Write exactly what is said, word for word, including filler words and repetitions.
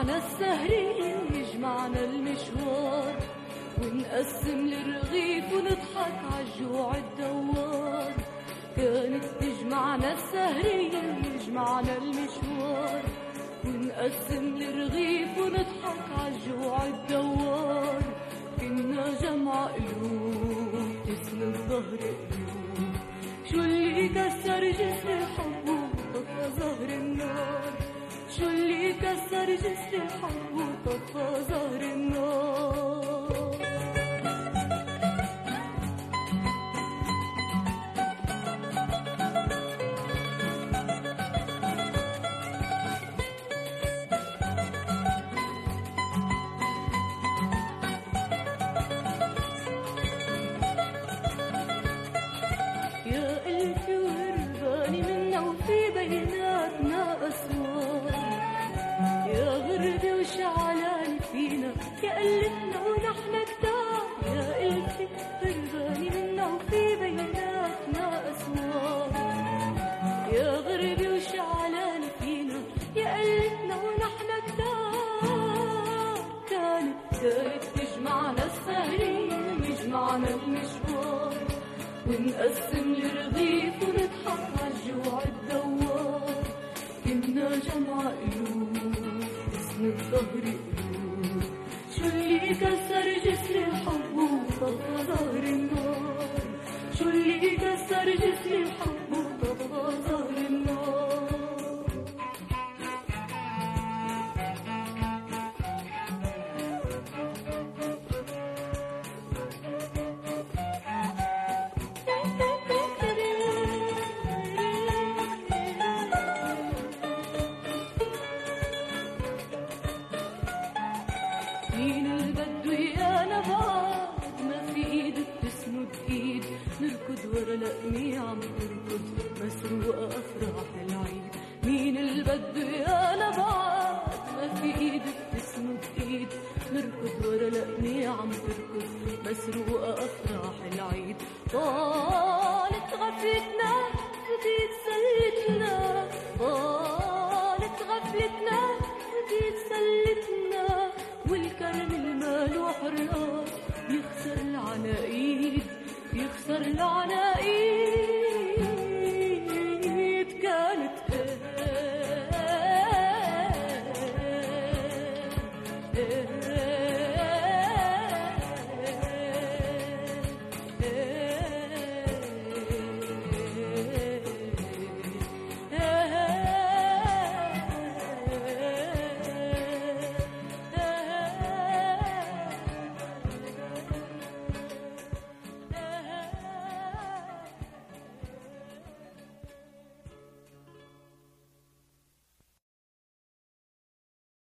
يجمعنا السهرين يجمعنا المشوار، ونقسم الرغيف ونضحك عالجوع الدوار. كانت تجمعنا السهرين يجمعنا المشوار، ونقسم الرغيف ونضحك عالجوع الدوار. كنا جمع قلوب تسند ظهر قلوب، شو اللي كسر جسر الحب وطفى ظهر النار؟ شو اللي كسر جسر الحب وطفى ظهر النار؟ يا ألفي وهرباني منا وفي بيناتنا أسوار، يا غربي وشعلاني فينا يا قلتنا ونحن كتار. يا ألفي هرباني منا وفي بيناتنا أسوار، يا غربي وشعلاني فينا يا قلتنا ونحن كتار. كانت كانت تجمعنا السهرين يجمعنا المشوار، ونقسم الرغيف ونضحك عالجوع الدوار. كنا جمع قلوب تسند ظهر قلوب، شو اللي كسر جسر الحب وطفى ظهر النار؟ شو اللي كسر جسر الحب وطفى ظهر النار؟ مين البدو يانا بعد ما في ايد بتسند ايد، نركض ورا لقمي عم